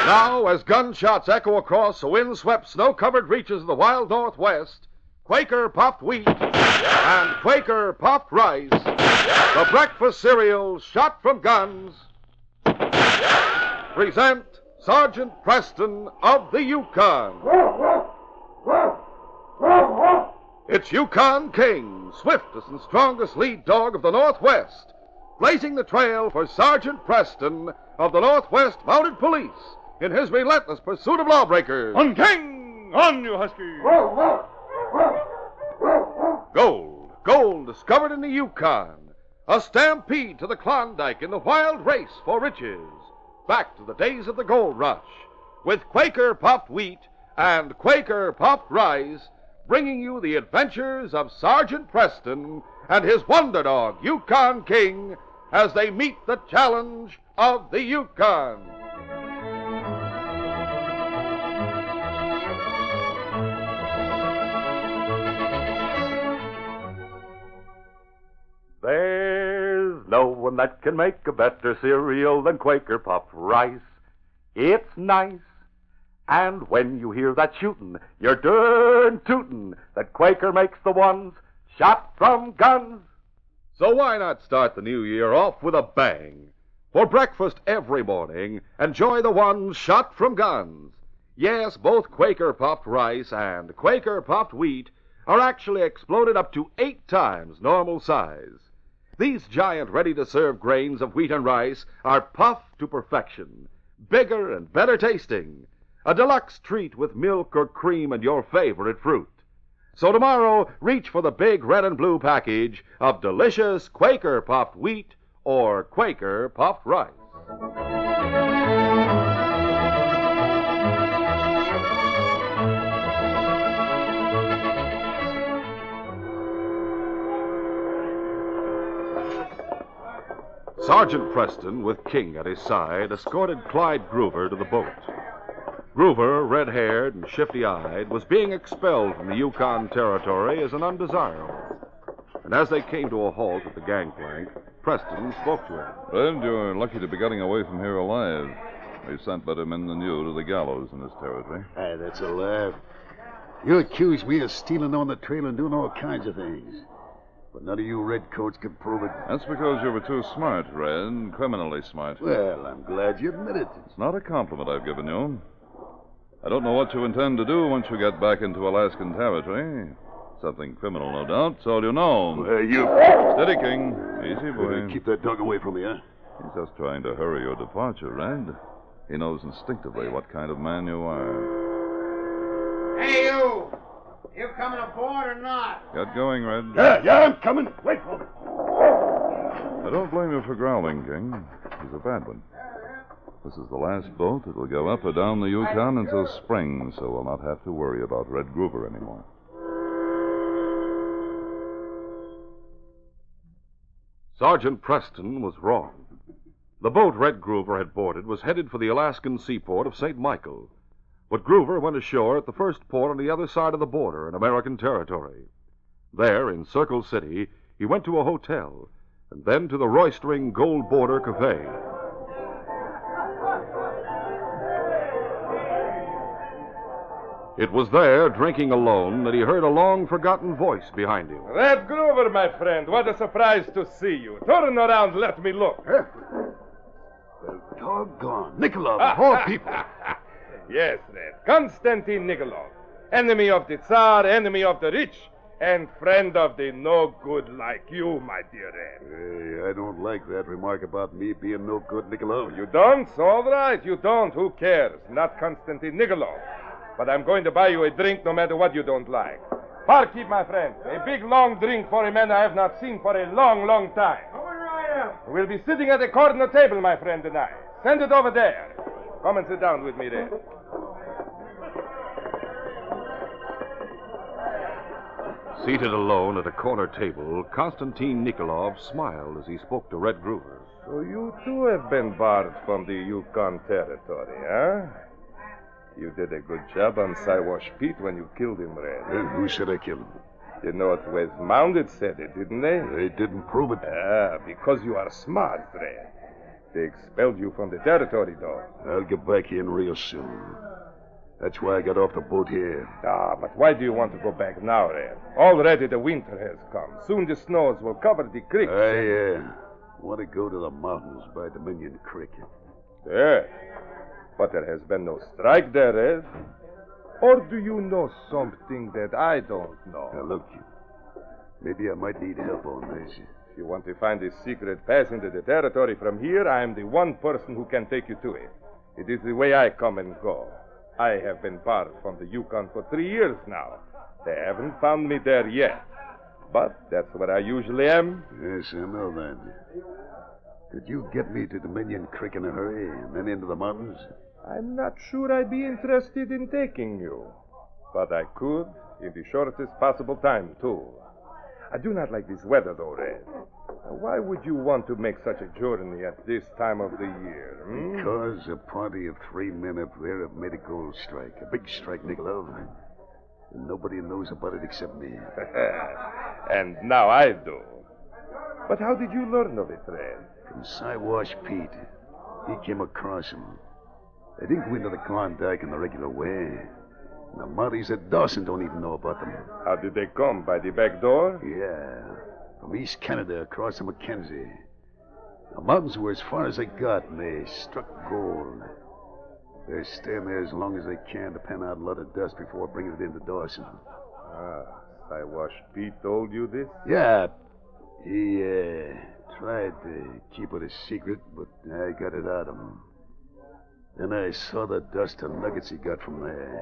Now, as gunshots echo across the wind-swept, snow-covered reaches of the wild Northwest, Quaker Puffed Wheat and Quaker Puffed Rice, the breakfast cereals shot from guns, present Sergeant Preston of the Yukon. It's Yukon King, swiftest and strongest lead dog of the Northwest, blazing the trail for Sergeant Preston of the Northwest Mounted Police in his relentless pursuit of lawbreakers. On, King! On, you husky! Gold discovered in the Yukon. A stampede to the Klondike in the wild race for riches. Back to the days of the gold rush, with Quaker Puffed Wheat and Quaker Puffed Rice, bringing you the adventures of Sergeant Preston and his wonder dog, Yukon King, as they meet the challenge of the Yukon. There's no one that can make a better cereal than Quaker Puffed Rice. It's nice. And when you hear that shootin', you're darn tootin' that Quaker makes the ones shot from guns. So why not start the new year off with a bang? For breakfast every morning, enjoy the ones shot from guns. Yes, both Quaker Puffed Rice and Quaker Puffed Wheat are actually exploded up to 8 times normal size. These giant ready-to-serve grains of wheat and rice are puffed to perfection, bigger and better tasting. A deluxe treat with milk or cream and your favorite fruit. So tomorrow, reach for the big red and blue package of delicious Quaker Puffed Wheat or Quaker Puffed Rice. Sergeant Preston, with King at his side, escorted Clyde Groover to the boat. Groover, red-haired and shifty-eyed, was being expelled from the Yukon Territory as an undesirable. And as they came to a halt at the gangplank, Preston spoke to him. Red, you're lucky to be getting away from here alive. We sent better men than you to the gallows in this territory. Hey, that's a laugh. You accuse me of stealing on the trail and doing all kinds of things. But none of you redcoats can prove it. That's because you were too smart, Red, criminally smart. Well, I'm glad you admit it. It's not a compliment I've given you. I don't know what you intend to do once you get back into Alaskan territory. Something criminal, no doubt, so you know. You... Steady, King. Easy, boy. Keep that dog away from me, huh? He's just trying to hurry your departure, Red. He knows instinctively what kind of man you are. Hey, you! You coming aboard or not? Get going, Red. Yeah, I'm coming. Wait for me. I don't blame you for growling, King. He's a bad one. This is the last boat that will go up or down the Yukon until spring, so we'll not have to worry about Red Groover anymore. Sergeant Preston was wrong. The boat Red Groover had boarded was headed for the Alaskan seaport of St. Michael. But Groover went ashore at the first port on the other side of the border in American territory. There, in Circle City, he went to a hotel, and then to the roistering Gold Border Cafe. It was there, drinking alone, that he heard a long-forgotten voice behind him. Red Groover, my friend, what a surprise to see you. Turn around, let me look. Well, doggone. Nikolov, of all people. Yes, Red. Konstantin Nikolov. Enemy of the Tsar, enemy of the rich, and friend of the no good like you, my dear Red. Hey, I don't like that remark about me being no good, Nikolov. You don't? All right, you don't. Who cares? Not Konstantin Nikolov. But I'm going to buy you a drink no matter what you don't like. Barkeep, my friend. A big, long drink for a man I have not seen for a long, long time. Coming right up. We'll be sitting at a corner table, my friend and I. Send it over there. Come and sit down with me, Red. Seated alone at a corner table, Konstantin Nikolov smiled as he spoke to Red Groover. So you too have been barred from the Yukon Territory, huh? You did a good job on Siwash Pete when you killed him, Red. Who said I killed him? The Northwest Mounted said it, didn't they? They didn't prove it. Ah, because you are smart, Red. They expelled you from the territory, though. I'll get back in real soon. That's why I got off the boat here. Ah, but why do you want to go back now, Red? Already the winter has come. Soon the snows will cover the creeks. I want to go to the mountains by Dominion Creek. Yes. But there has been no strike there, Red. Or do you know something that I don't know? Now, look, maybe I might need help on this. If you want to find a secret pass into the territory from here, I am the one person who can take you to it. It is the way I come and go. I have been barred from the Yukon for 3 years now. They haven't found me there yet. But that's where I usually am. Yes, I know that. Could you get me to Dominion Creek in a hurry and then into the mountains? I'm not sure I'd be interested in taking you. But I could in the shortest possible time, too. I do not like this weather, though, Red. Why would you want to make such a journey at this time of the year? Because a party of 3 men up there have made a gold strike. A big strike, Nikolov. And nobody knows about it except me. And now I do. But how did you learn of it, Red? From Siwash Pete. He came across him. They didn't go into the Klondike in the regular way. And the Mounties at Dawson don't even know about them. How did they come? By the back door? Yeah. From East Canada across the Mackenzie. The mountains were as far as they got, and they struck gold. They're staying there as long as they can to pen out a lot of dust before bringing it into Dawson. Ah, Siwash Pete told you this? Yeah. He tried to keep it a secret, but I got it out of him. Then I saw the dust and nuggets he got from there.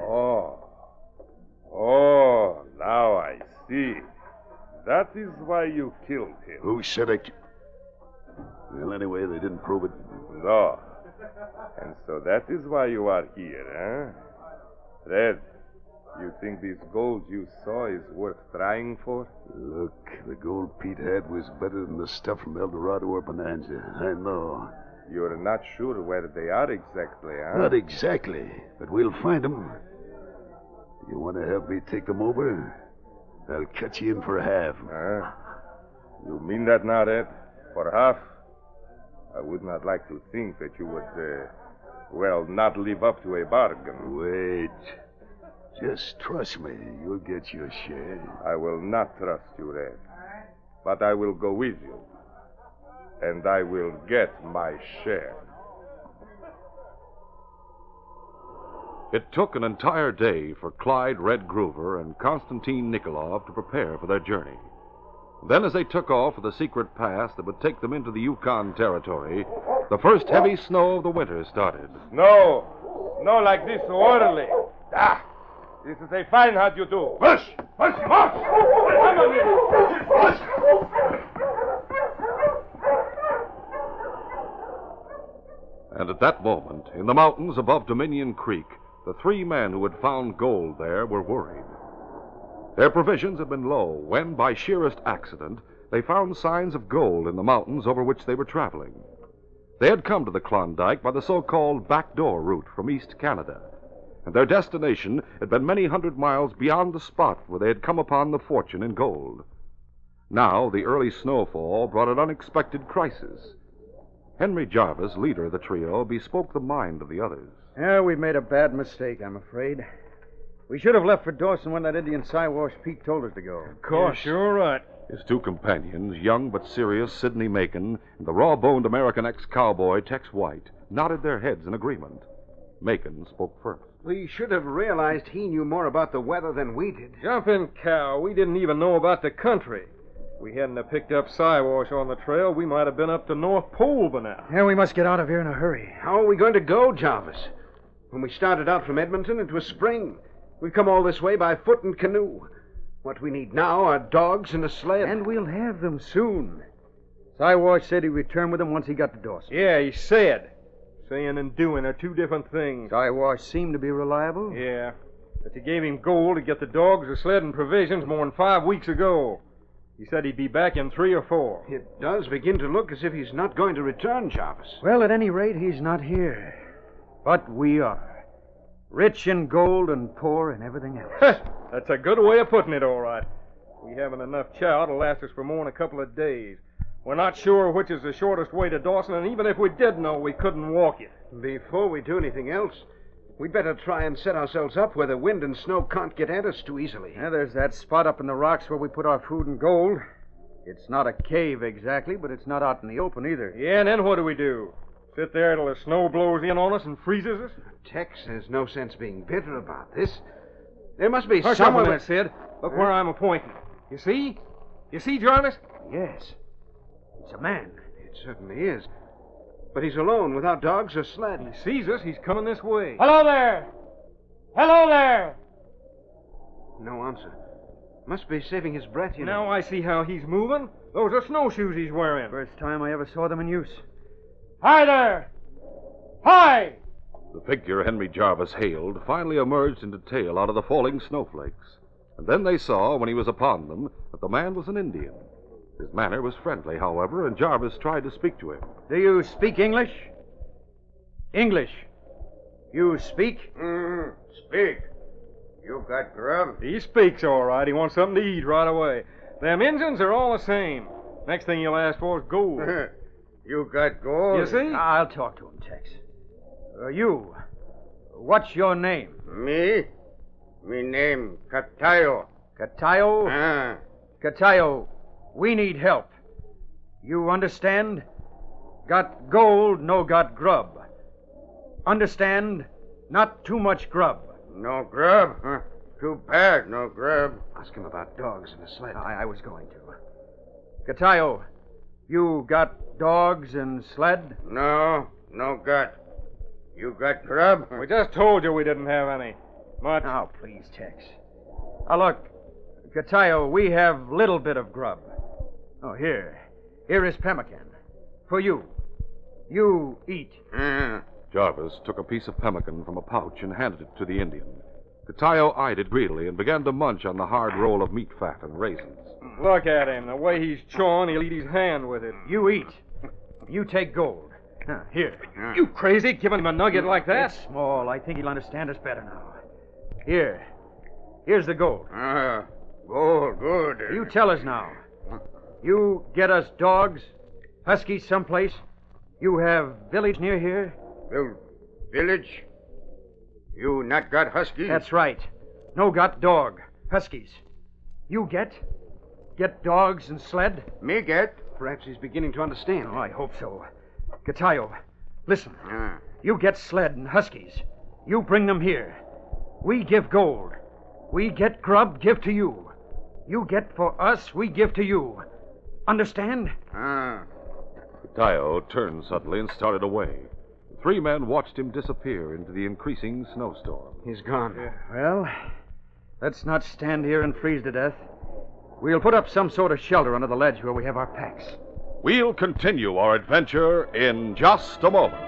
Oh, now I see. That is why you killed him. Who said I... Well, anyway, they didn't prove it. No. And so that is why you are here, huh? Red, you think this gold you saw is worth trying for? Look, the gold Pete had was better than the stuff from El Dorado or Bonanza. I know. You're not sure where they are exactly, huh? Not exactly, but we'll find them. You want to help me take them over? I'll cut you in for half. You mean that now, Red? For half? I would not like to think that you would, not live up to a bargain. Wait. Just trust me. You'll get your share. I will not trust you, Red. But I will go with you. And I will get my share. It took an entire day for Clyde Red Groover and Konstantin Nikolov to prepare for their journey. Then, as they took off for the secret pass that would take them into the Yukon Territory, the first heavy snow of the winter started. No like this so early. This is a fine hunt you do. Push! Come on, And at that moment, in the mountains above Dominion Creek, the 3 men who had found gold there were worried. Their provisions had been low when, by sheerest accident, they found signs of gold in the mountains over which they were traveling. They had come to the Klondike by the so-called backdoor route from East Canada, and their destination had been many hundred miles beyond the spot where they had come upon the fortune in gold. Now, the early snowfall brought an unexpected crisis. Henry Jarvis, leader of the trio, bespoke the mind of the others. Yeah, we've made a bad mistake, I'm afraid. We should have left for Dawson when that Indian Siwash Pete told us to go. Of course. You're sure right. His 2 companions, young but serious Sidney Macon and the raw-boned American ex-cowboy Tex White, nodded their heads in agreement. Macon spoke first. We should have realized he knew more about the weather than we did. Jumping cow, we didn't even know about the country. If we hadn't have picked up Siwash on the trail, we might have been up to North Pole by now. Yeah, we must get out of here in a hurry. How are we going to go, Jarvis? When we started out from Edmonton, it was spring. We've come all this way by foot and canoe. What we need now are dogs and a sled. And we'll have them soon. Siwash said he'd return with them once he got to Dawson. Yeah, he said. Saying and doing are 2 different things. Siwash seemed to be reliable. Yeah. But you gave him gold to get the dogs, the sled, and provisions more than 5 weeks ago. He said he'd be back in 3 or 4. It does begin to look as if he's not going to return, Jarvis. Well, at any rate, he's not here. But we are. Rich in gold and poor in everything else. That's a good way of putting it, all right. We haven't enough chow to last us for more than a couple of days. We're not sure which is the shortest way to Dawson, and even if we did know, we couldn't walk it. Before we do anything else, we'd better try and set ourselves up where the wind and snow can't get at us too easily. Yeah, there's that spot up in the rocks where we put our food and gold. It's not a cave exactly, but it's not out in the open either. Yeah, and then what do? Sit there till the snow blows in on us and freezes us? Tex, there's no sense being bitter about this. There must be Hush up a someone... minute, Sid. Look where I'm pointing. You see? You see, Jarvis? Yes. It's a man. It certainly is. But he's alone, without dogs or sled. He sees us. He's coming this way. Hello there! Hello there! No answer. Must be saving his breath, you know. Now I see how he's moving. Those are snowshoes he's wearing. First time I ever saw them in use. Hi there! Hi! The figure Henry Jarvis hailed finally emerged in detail out of the falling snowflakes. And then they saw, when he was upon them, that the man was an Indian. His manner was friendly, however, and Jarvis tried to speak to him. Do you speak English? English. You speak? Speak. You got grub? He speaks all right. He wants something to eat right away. Them Injuns are all the same. Next thing he'll ask for is gold. You got gold? You see? I'll talk to him, Tex. You. What's your name? Me? Me name Catayo. Catayo? Catayo, we need help. You understand? Got gold, no got grub. Understand? Not too much grub. No grub? Huh? Too bad, no grub. Ask him about dogs and a sled. I was going to. Catayo, you got dogs and sled? No got. You got grub? We just told you we didn't have any. Much. Now, please, Tex. Look, Catayo, we have little bit of grub. Oh, here. Here is pemmican. For you. You eat. Jarvis took a piece of pemmican from a pouch and handed it to the Indian. Catayo eyed it greedily and began to munch on the hard roll of meat fat and raisins. Look at him. The way he's chawing, he'll eat his hand with it. You eat. You take gold. Here. You crazy? Giving him a nugget like that? It's small. I think he'll understand us better now. Here. Here's the gold. Gold, good. You tell us now. You get us dogs, huskies someplace. You have village near here? Village? You not got huskies? That's right. No got dog. Huskies. You get? Get dogs and sled? Me get. Perhaps he's beginning to understand. Oh, I hope so. Catayo, listen. You get sled and huskies. You bring them here. We give gold. We get grub, give to you. You get for us, we give to you. Understand? Catayo turned suddenly and started away. The three men watched him disappear into the increasing snowstorm. He's gone. Well, let's not stand here and freeze to death. We'll put up some sort of shelter under the ledge where we have our packs. We'll continue our adventure in just a moment.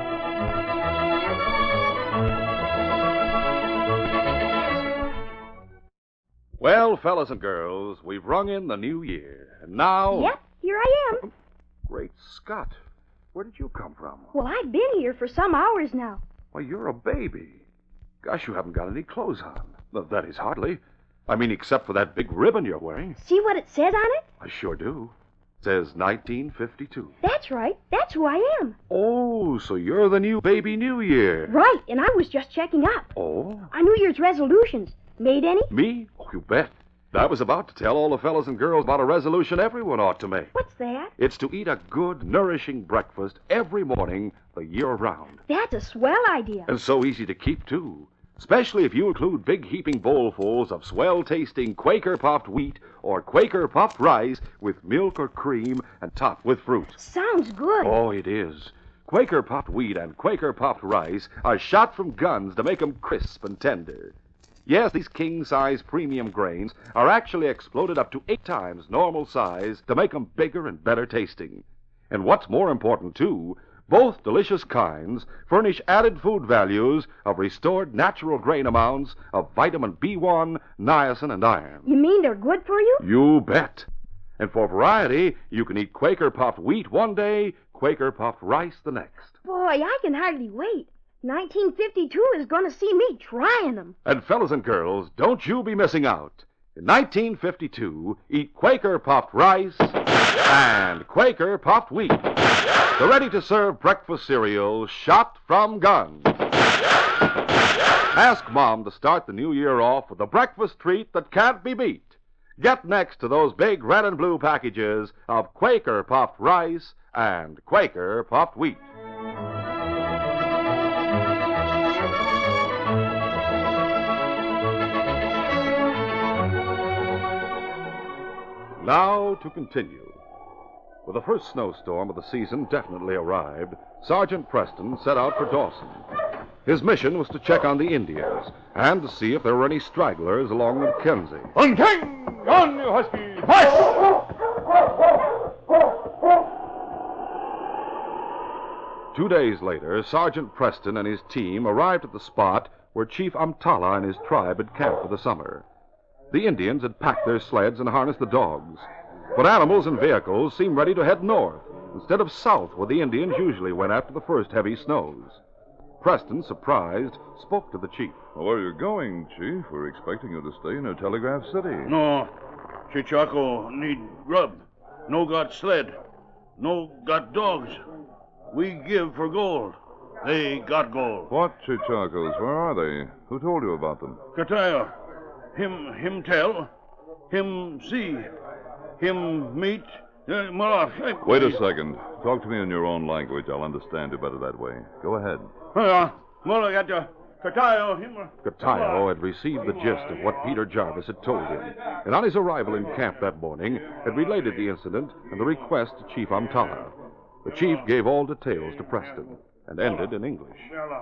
Well, fellas and girls, we've rung in the new year, and now... Yep, here I am. Great Scott. Where did you come from? Well, I've been here for some hours now. Why, you're a baby. Gosh, you haven't got any clothes on. Well, that is hardly. I mean, except for that big ribbon you're wearing. See what it says on it? I sure do. It says 1952. That's right. That's who I am. Oh, so you're the new baby New Year. Right, and I was just checking up. Oh? Our New Year's resolutions. Made any? Me? Oh, you bet. I was about to tell all the fellas and girls about a resolution everyone ought to make. What's that? It's to eat a good, nourishing breakfast every morning the year round. That's a swell idea. And so easy to keep, too. Especially if you include big heaping bowlfuls of swell-tasting Quaker popped wheat or Quaker popped rice with milk or cream and topped with fruit. Sounds good. Oh, it is. Quaker popped wheat and Quaker popped rice are shot from guns to make 'em crisp and tender. Yes, these king-size premium grains are actually exploded up to 8 times normal size to make 'em bigger and better tasting. And what's more important, too, both delicious kinds furnish added food values of restored natural grain amounts of vitamin B1, niacin, and iron. You mean they're good for you? You bet. And for variety, you can eat Quaker popped wheat one day, Quaker popped rice the next. Boy, I can hardly wait. 1952 is going to see me trying them. And fellas and girls, don't you be missing out. In 1952, eat Quaker puffed rice and Quaker puffed wheat, the ready-to-serve breakfast cereal shot from guns. Ask Mom to start the new year off with a breakfast treat that can't be beat. Get next to those big red and blue packages of Quaker puffed rice and Quaker puffed wheat. Now to continue. With the first snowstorm of the season definitely arrived, Sergeant Preston set out for Dawson. His mission was to check on the Indians and to see if there were any stragglers along the Mackenzie. On king! On, you husky! March! 2 days later, Sergeant Preston and his team arrived at the spot where Chief Amtala and his tribe had camped for the summer. The Indians had packed their sleds and harnessed the dogs, but animals and vehicles seemed ready to head north instead of south, where the Indians usually went after the first heavy snows. Preston, surprised, spoke to the chief. Where are you going, Chief? We're expecting you to stay in Telegraph City. No. Chichaco need grub. No got sled. No got dogs. We give for gold. They got gold. What Chichacos? Where are they? Who told you about them? Katayo. Him tell. Him see. Him meet. Wait a second. Talk to me in your own language. I'll understand you better that way. Go ahead. Katayo had received the gist of what Peter Jarvis had told him, and on his arrival in camp that morning had related the incident and the request to Chief Amtala. The chief gave all details to Preston and ended in English.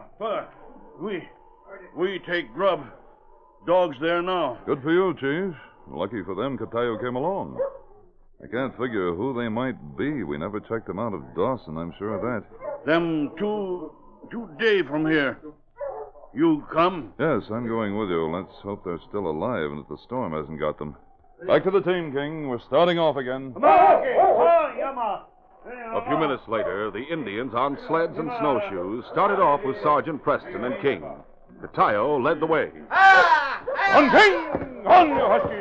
We take grub. Dogs there now. Good for you, Chief. Lucky for them, Katayo came along. I can't figure who they might be. We never checked them out of Dawson, I'm sure of that. Them two day from here. You come? Yes, I'm going with you. Let's hope they're still alive and that the storm hasn't got them. Back to the team, King. We're starting off again. A few minutes later, the Indians on sleds and snowshoes started off with Sergeant Preston and King. Katayo led the way. On king! On, you husky!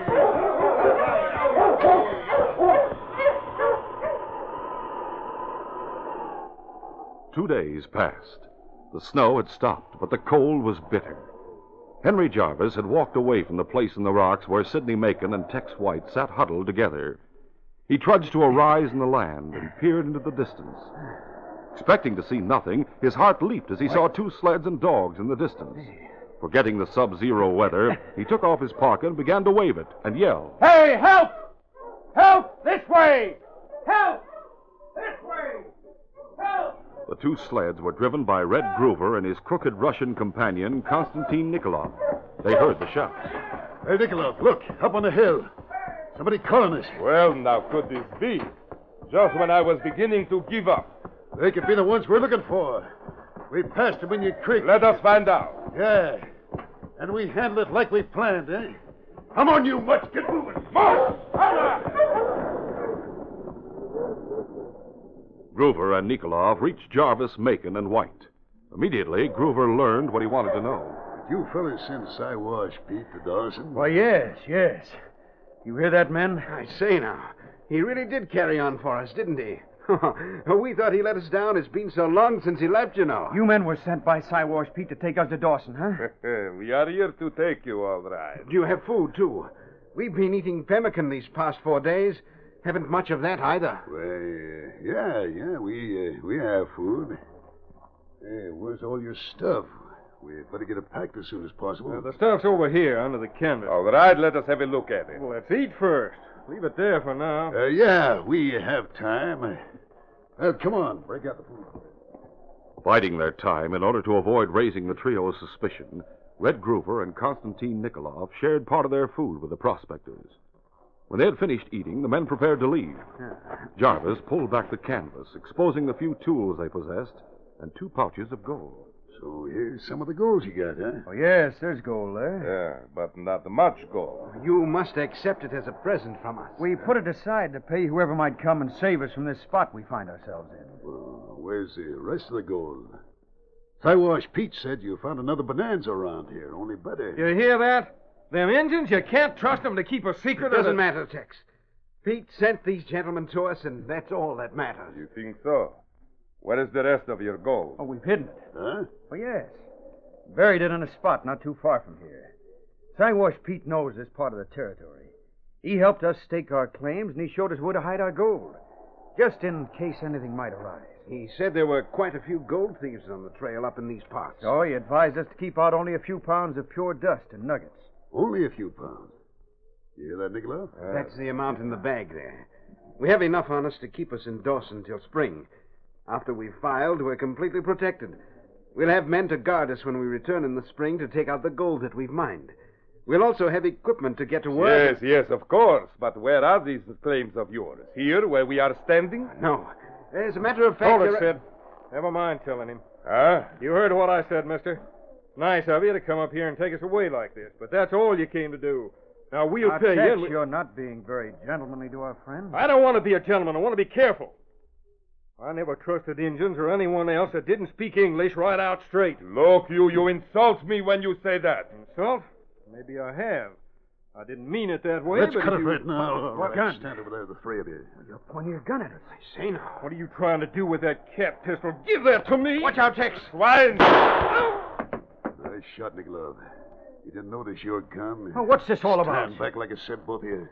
2 days passed. The snow had stopped, but the cold was bitter. Henry Jarvis had walked away from the place in the rocks where Sidney Macon and Tex White sat huddled together. He trudged to a rise in the land and peered into the distance. Expecting to see nothing, his heart leaped as he saw 2 sleds and dogs in the distance. Forgetting the sub-zero weather, he took off his parka and began to wave it and yell. Hey, help! Help! This way! Help! This way! Help! The 2 sleds were driven by Red Groover and his crooked Russian companion, Konstantin Nikolov. They heard the shouts. Hey, Nikolov, look, up on the hill. Somebody calling us. Well, now, could this be? Just when I was beginning to give up. They could be the ones we're looking for. We passed them in your creek. Let us find out. Yeah. And we handle it like we planned, eh? Come on, you mutts. Get moving. March! Groover and Nikolov reached Jarvis, Macon, and White. Immediately, Groover learned what he wanted to know. Did you fellas send Siwash Pete to Dawson? Why, yes. You hear that, men? I say now, he really did carry on for us, didn't he? We thought he let us down. It's been so long since he left, you know. You men were sent by Siwash Pete to take us to Dawson, huh? We are here to take you, all right. Do you have food, too? We've been eating pemmican these past 4 days. Haven't much of that, either. Well, yeah, we have food. Hey, where's all your stuff? We'd better get it packed as soon as possible. The stuff's over here under the canvas. All right, let us have a look at it. Well, let's eat first. Leave it there for now. Yeah, we have time. Well, come on, break out the food. Biding their time in order to avoid raising the trio's suspicion, Red Groover and Konstantin Nikolov shared part of their food with the prospectors. When they had finished eating, the men prepared to leave. Jarvis pulled back the canvas, exposing the few tools they possessed and 2 pouches of gold. So here's some of the gold you got, huh? Oh, yes, there's gold there. Yeah, but not much gold. You must accept it as a present from us. We put it aside to pay whoever might come and save us from this spot we find ourselves in. Well, where's the rest of the gold? Siwash Pete said you found another bonanza around here, only better. You hear that? Them Injuns, you can't trust them to keep a secret. It doesn't matter, Tex. Pete sent these gentlemen to us, and that's all that matters. You think so? Where is the rest of your gold? Oh, we've hidden it. Huh? Oh, yes. Buried it in a spot not too far from here. Siwash Pete knows this part of the territory. He helped us stake our claims, and he showed us where to hide our gold, just in case anything might arise. He said there were quite a few gold thieves on the trail up in these parts. So he advised us to keep out only a few pounds of pure dust and nuggets. Only a few pounds. You hear that, Nikolov? That's the amount in the bag there. We have enough on us to keep us in Dawson till spring. After we've filed, we're completely protected. We'll have men to guard us when we return in the spring to take out the gold that we've mined. We'll also have equipment to get to work. Yes, of course. But where are these claims of yours? Here, where we are standing? No. As a matter of fact... Hold it, Sid. Never mind telling him. Huh? You heard what I said, mister. Nice of you to come up here and take us away like this, but that's all you came to do. Now, we'll pay you... Tex, you're not being very gentlemanly to our friend. I don't want to be a gentleman. I want to be careful. I never trusted Injuns or anyone else that didn't speak English right out straight. Look, you insult me when you say that. Insult? Maybe I have. I didn't mean it that way, Let's but cut if it you... right now. What gun? Stand over there, the three of you. You're pointing your gun at us. I say now. What are you trying to do with that cat pistol? Give that to me! Watch out, Tex. Swine! Nice shot, Nikolov. You didn't notice your gun. Oh, what's this all about? Stand back like I said, both of you.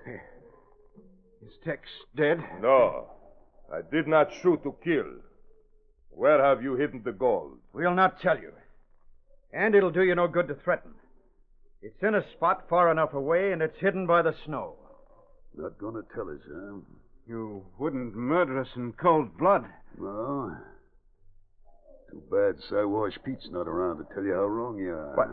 Is Tex dead? No. I did not shoot to kill. Where have you hidden the gold? We'll not tell you. And it'll do you no good to threaten. It's in a spot far enough away, and it's hidden by the snow. Not gonna tell us, huh? You wouldn't murder us in cold blood. No. Too bad Siwash Pete's not around to tell you how wrong you are. What?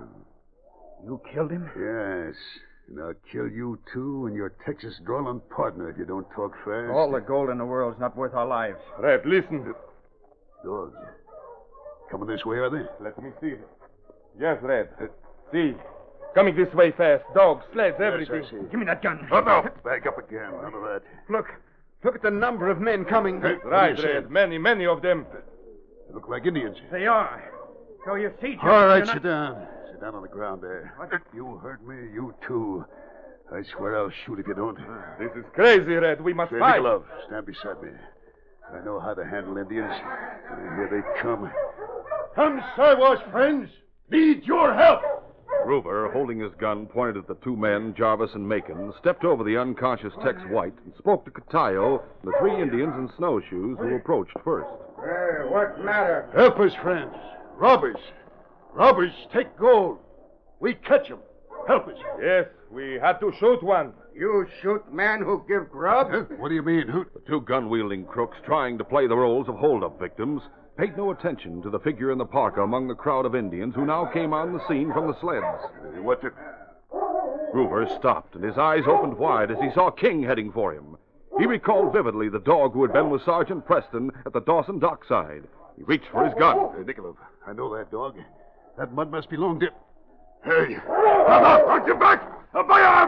You killed him? Yes. And I'll kill you, too, and your Texas drawling partner if you don't talk fast. All the gold in the world's not worth our lives. Red, listen. Dogs. Coming this way, are they? Let me see. Yes, Red. See. Coming this way fast. Dogs, sleds, everything. Yes, I see. Give me that gun. Oh, no. Back up again. None of that. Look at the number of men coming. Hey, Right, Red. Many of them. They look like Indians. They are. So you see, Jim, All right, you're not- sit down. Sit down on the ground there. You heard me, you too. I swear I'll shoot if you don't. This is crazy, Red. We must Say, fight. Nikolov, stand beside me. I know how to handle Indians. And here they come. Come, Siwash friends. Need your help. Groover, holding his gun pointed at the two men, Jarvis and Macon, stepped over the unconscious Tex White and spoke to Catayo, the three Indians in snowshoes who approached first. Hey, what matter? Help us, friends. Robbers. Robbers take gold. We catch 'em. Help us. Yes, we had to shoot one. You shoot man who give grub? What do you mean? Who? The two gun-wielding crooks, trying to play the roles of hold-up victims, paid no attention to the figure in the parka among the crowd of Indians who now came on the scene from the sleds. What the... Groover stopped, and his eyes opened wide as he saw King heading for him. He recalled vividly the dog who had been with Sergeant Preston at the Dawson dockside. He reached for his gun. Nikolov, I know that dog. That mud must belong to... Hey! Knock him back! My arm!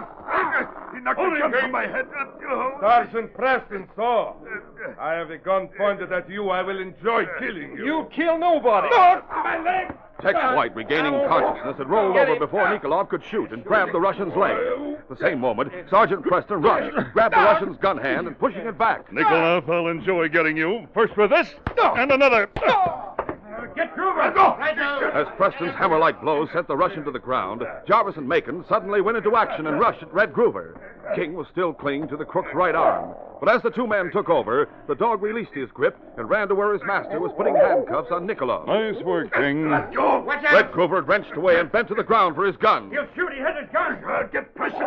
He knocked the gun from my head. Sergeant Preston saw. I have a gun pointed at you. I will enjoy killing you. You kill nobody. My leg! Tex White, regaining consciousness, had rolled over before Nikolov could shoot and grabbed the Russian's leg. At the same moment, Sergeant Preston rushed, grabbed the Russian's gun hand, and pushing it back. Nikolov, I'll enjoy getting you. First with this, and another. Get Groover! Go! As Preston's hammer-like blows sent the Russian to the ground, Jarvis and Macon suddenly went into action and rushed at Red Groover. King was still clinging to the crook's right arm. But as the two men took over, the dog released his grip and ran to where his master was putting handcuffs on Nikolov. Nice work, King. Watch out! Red Groover had wrenched away and bent to the ground for his gun. He'll shoot. He has his gun. Get pressure.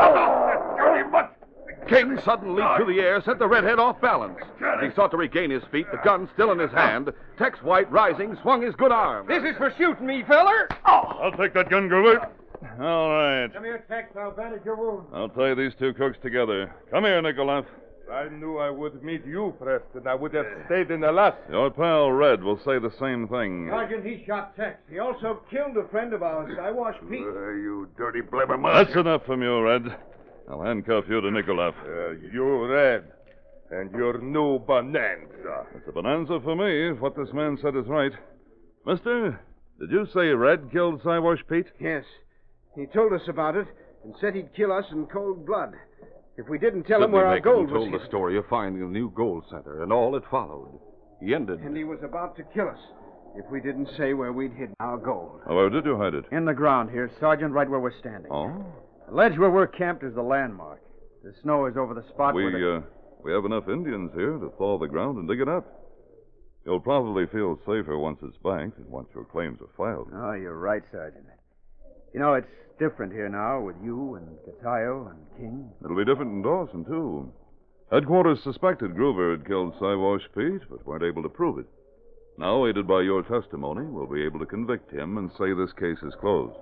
Dirty mutt. King suddenly leaped through the air, sent the redhead off balance. As he sought to regain his feet, the gun still in his hand, Tex White, rising, swung his good arm. This is for shooting me, feller. I'll take that gun, Groover. All right. Come here, Tex. I'll bandage your wound. I'll tie these two crooks together. Come here, Nikolov. I knew I would meet you, Preston. I would have stayed in Alaska. Your pal Red will say the same thing. Sergeant, he shot Tex. He also killed a friend of ours, Siwash Pete. You dirty blabbermouth. That's enough from you, Red. I'll handcuff you to Nikolov. You, Red, and your new bonanza. It's a bonanza for me, if what this man said is right. Mister, did you say Red killed Siwash Pete? Yes. He told us about it, and said he'd kill us in cold blood if we didn't tell him Sidney where our Macon gold was told hidden. the story of finding a new gold center and all that followed. He ended. And he was about to kill us if we didn't say where we'd hidden our gold. Oh, where did you hide it? In the ground here, Sergeant, right where we're standing. Oh? The ledge where we're camped is the landmark. The snow is over the spot where the... We have enough Indians here to thaw the ground and dig it up. You'll probably feel safer once it's banked and once your claims are filed. Oh, you're right, Sergeant. You know, it's different here now with you and Catayo and King. It'll be different in Dawson, too. Headquarters suspected Groover had killed Siwash Pete, but weren't able to prove it. Now, aided by your testimony, we'll be able to convict him and say this case is closed.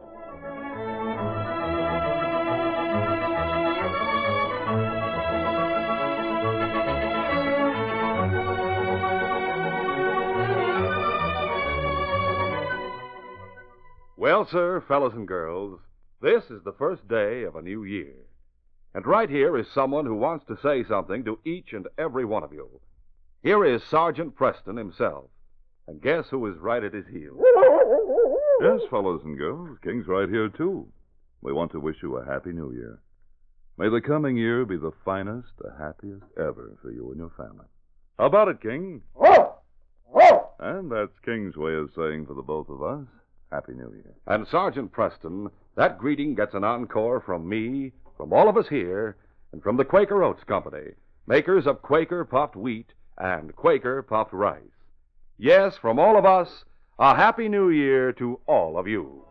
Well, sir, fellas and girls, this is the first day of a new year. And right here is someone who wants to say something to each and every one of you. Here is Sergeant Preston himself. And guess who is right at his heels? Yes, fellows and girls, King's right here, too. We want to wish you a happy new year. May the coming year be the finest, the happiest ever for you and your family. How about it, King? And that's King's way of saying for the both of us, Happy New Year. And Sergeant Preston, that greeting gets an encore from me, from all of us here, and from the Quaker Oats Company, makers of Quaker Puffed Wheat and Quaker Puffed Rice. Yes, from all of us, a Happy New Year to all of you.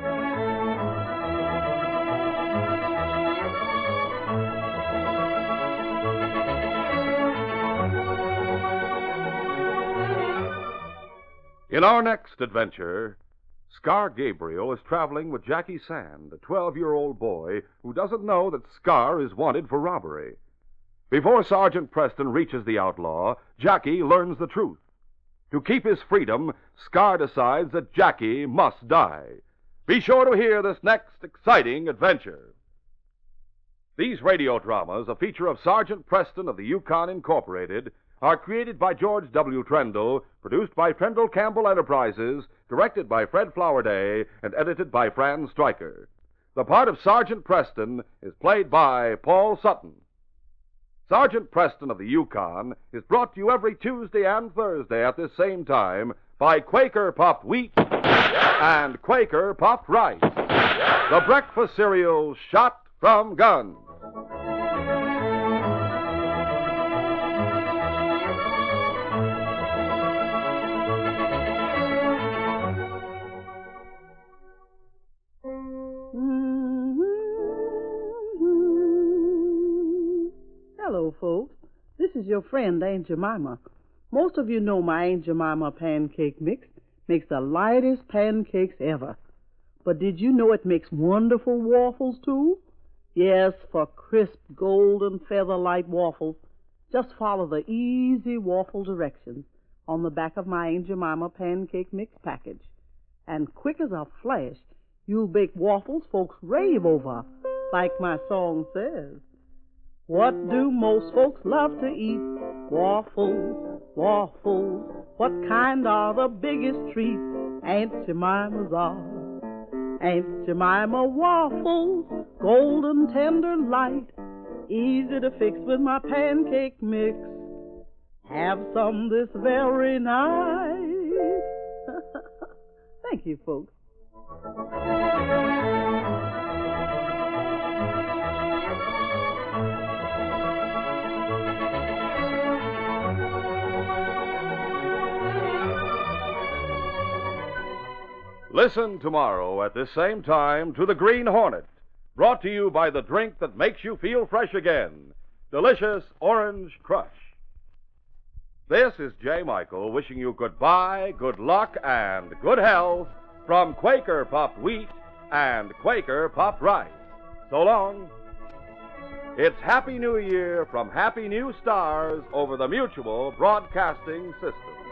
In our next adventure, Scar Gabriel is traveling with Jackie Sand, a 12-year-old boy who doesn't know that Scar is wanted for robbery. Before Sergeant Preston reaches the outlaw, Jackie learns the truth. To keep his freedom, Scar decides that Jackie must die. Be sure to hear this next exciting adventure. These radio dramas, a feature of Sergeant Preston of the Yukon Incorporated, are created by George W. Trendle, produced by Trendle Campbell Enterprises, directed by Fred Flowerday, and edited by Fran Stryker. The part of Sergeant Preston is played by Paul Sutton. Sergeant Preston of the Yukon is brought to you every Tuesday and Thursday at this same time by Quaker Puffed Wheat and Quaker Puffed Rice, the breakfast cereal shot from guns. Hello, folks. This is your friend, Aunt Jemima. Most of you know my Aunt Jemima pancake mix makes the lightest pancakes ever. But did you know it makes wonderful waffles, too? Yes, for crisp, golden, feather-light waffles, just follow the easy waffle directions on the back of my Aunt Jemima pancake mix package. And quick as a flash, you'll bake waffles folks rave over, like my song says. What do most folks love to eat? Waffles, waffles. What kind are the biggest treat? Aunt Jemima's are. Aunt Jemima waffles, golden, tender, light, easy to fix with my pancake mix. Have some this very night. Thank you, folks. Listen tomorrow at this same time to The Green Hornet, brought to you by the drink that makes you feel fresh again, Delicious Orange Crush. This is J. Michael wishing you goodbye, good luck, and good health from Quaker Puffed Wheat and Quaker Puffed Rice. So long. It's Happy New Year from Happy New Stars over the Mutual Broadcasting System.